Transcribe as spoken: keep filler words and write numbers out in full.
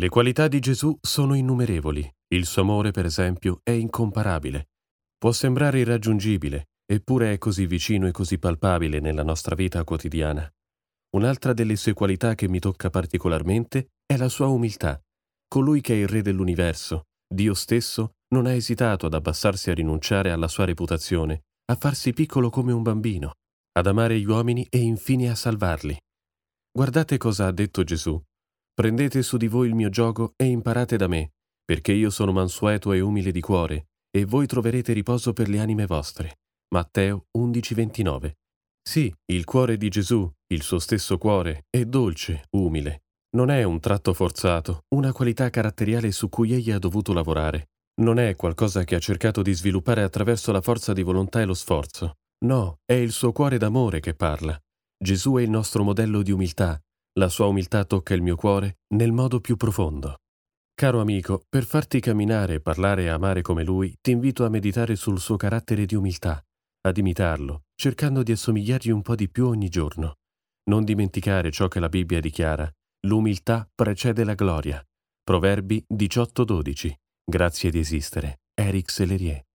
Le qualità di Gesù sono innumerevoli. Il suo amore, per esempio, è incomparabile. Può sembrare irraggiungibile, eppure è così vicino e così palpabile nella nostra vita quotidiana. Un'altra delle sue qualità che mi tocca particolarmente è la sua umiltà. Colui che è il Re dell'universo, Dio stesso, non ha esitato ad abbassarsi a rinunciare alla sua reputazione, a farsi piccolo come un bambino, ad amare gli uomini e infine a salvarli. Guardate cosa ha detto Gesù. Prendete su di voi il mio giogo e imparate da me, perché io sono mansueto e umile di cuore, e voi troverete riposo per le anime vostre. Matteo undici ventinove. Sì, il cuore di Gesù, il suo stesso cuore, è dolce, umile. Non è un tratto forzato, una qualità caratteriale su cui egli ha dovuto lavorare. Non è qualcosa che ha cercato di sviluppare attraverso la forza di volontà e lo sforzo. No, è il suo cuore d'amore che parla. Gesù è il nostro modello di umiltà. La sua umiltà tocca il mio cuore nel modo più profondo. Caro amico, per farti camminare, parlare e amare come lui, ti invito a meditare sul suo carattere di umiltà, ad imitarlo, cercando di assomigliargli un po' di più ogni giorno. Non dimenticare ciò che la Bibbia dichiara: l'umiltà precede la gloria. Proverbi diciotto dodici. Grazie di esistere. Eric Sellerier.